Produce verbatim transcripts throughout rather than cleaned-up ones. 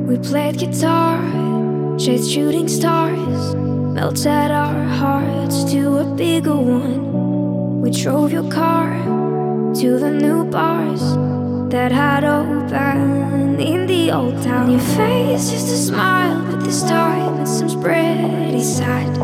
We played guitar, chased shooting stars, melted our hearts to a bigger one. We drove your car to the new bars that had opened in the old town. Your face used to smile, but this time it seems pretty sad.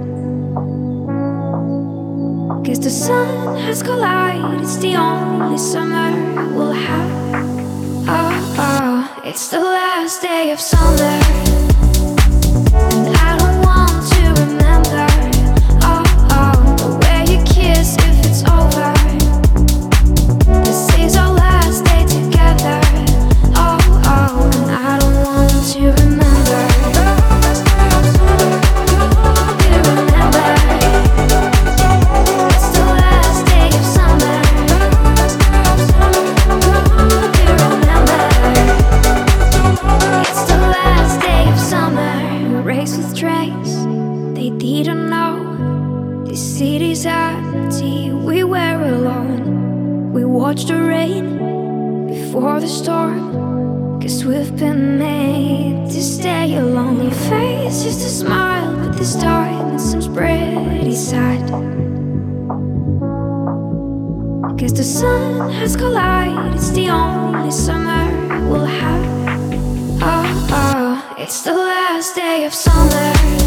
Guess the sun has collided, it's the only summer we'll have. Oh, oh, it's the last day of summer, and I don't want to remember, oh, oh, the way you kiss if it's over. This is our last day together, oh, oh, and I don't want to remember. You remember, it's the last day of summer. You remember, it's the last day of summer. We raced with trains, they didn't know. This city's empty, we were alone. We watched the rain before the storm, 'cause we've been made to stay alone. Your face used to smile, but this time it seems pretty sad. Guess the sun has collided, it's the only summer we'll have. Oh, oh, it's the last day of summer.